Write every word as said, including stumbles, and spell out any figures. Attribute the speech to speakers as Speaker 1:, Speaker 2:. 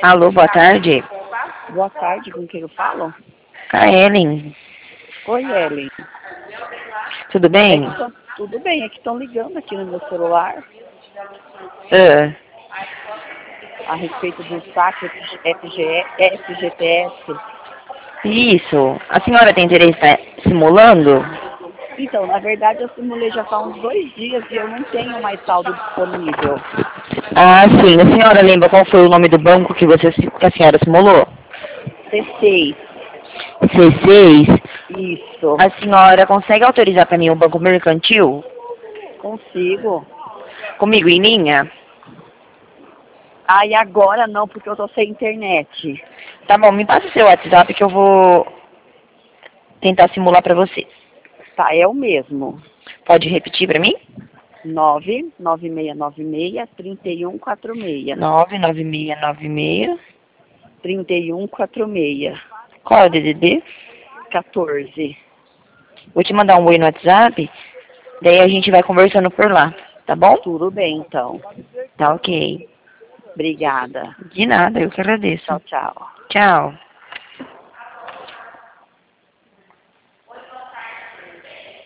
Speaker 1: Alô, boa tarde.
Speaker 2: Boa tarde, com quem eu falo?
Speaker 1: A Ellen.
Speaker 2: Oi, Ellen.
Speaker 1: Tudo bem?
Speaker 2: É que tão- tudo bem, é que estão ligando aqui no meu celular
Speaker 1: Ah,
Speaker 2: a respeito do saque F G E F G T S.
Speaker 1: isso. A senhora tem interesse em estar simulando?
Speaker 2: Então, na verdade, eu simulei já faz uns dois dias e eu não tenho mais saldo disponível.
Speaker 1: Ah, sim. A senhora lembra qual foi o nome do banco que, você, que a senhora simulou?
Speaker 2: C seis.
Speaker 1: C seis.
Speaker 2: Isso.
Speaker 1: A senhora consegue autorizar para mim o banco mercantil?
Speaker 2: Consigo.
Speaker 1: Comigo em linha?
Speaker 2: Ah, e agora não, porque eu tô sem internet.
Speaker 1: Tá bom, me passa o seu WhatsApp que eu vou tentar simular para você.
Speaker 2: Tá, é o mesmo.
Speaker 1: Pode repetir para mim?
Speaker 2: nove nove seis nove seis, três um quatro seis.
Speaker 1: nove nove seis nove seis.
Speaker 2: três um quatro seis.
Speaker 1: Qual é o D D D?
Speaker 2: quatorze.
Speaker 1: Vou te mandar um oi no WhatsApp, daí a gente vai conversando por lá, tá bom?
Speaker 2: Tudo bem, então.
Speaker 1: Tá ok.
Speaker 2: Obrigada.
Speaker 1: De nada, eu que agradeço.
Speaker 2: Tchau, tchau.
Speaker 1: Tchau.